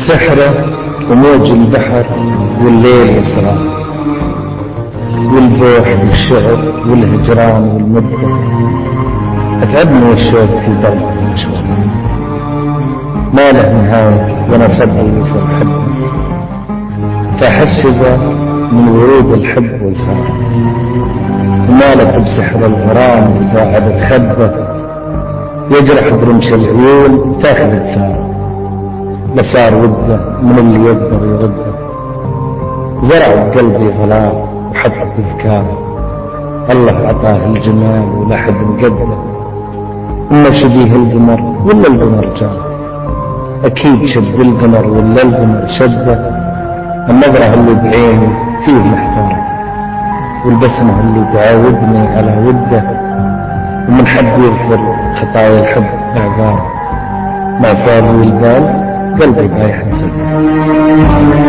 سحره وموج البحر والليل يسرى والبوح والشعر والهجران والمدة أتعبني والشوق في درب المشوار ما له نهاية وانا صدق يوصل حبه فأحشبه من ورود الحب والسرى ومالك بسحر الغرام إذا عبت خبه يجرح برمش العيون تاخذ الثار لصار وده من اللي يقدر يرده زرع بقلبي غلاء وحط تذكار الله عطاه الجمال ولا حد مقدر إما شبيه القمر ولا القمر جار أكيد شد القمر ولا القمر شده النظرة اللي بعيني فيه محتار والبسمة اللي تعاودني على وده ومن حد يغفر خطايا الحب اعذار ما صار البال قلبي بايح نسد